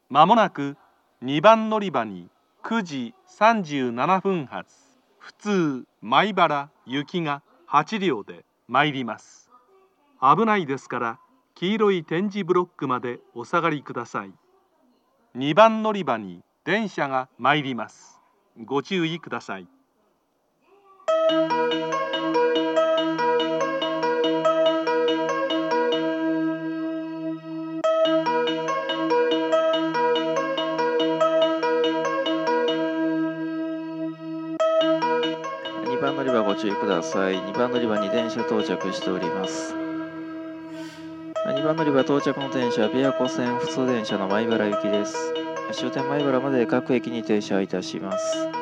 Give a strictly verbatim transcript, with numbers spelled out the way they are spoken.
まもなくにばん乗り場にくじさんじゅうななふん発普通米原行きがはちりょうで参ります。危ないですから黄色い点字ブロックまでお下がりください。にばん乗り場に電車が参ります。ご注意ください。 にばん乗り場ご注意ください。にばん乗り場に電車到着しております。にばん乗り場到着の電車は琵琶湖線普通電車の米原行きです。終点米原まで各駅に停車いたします。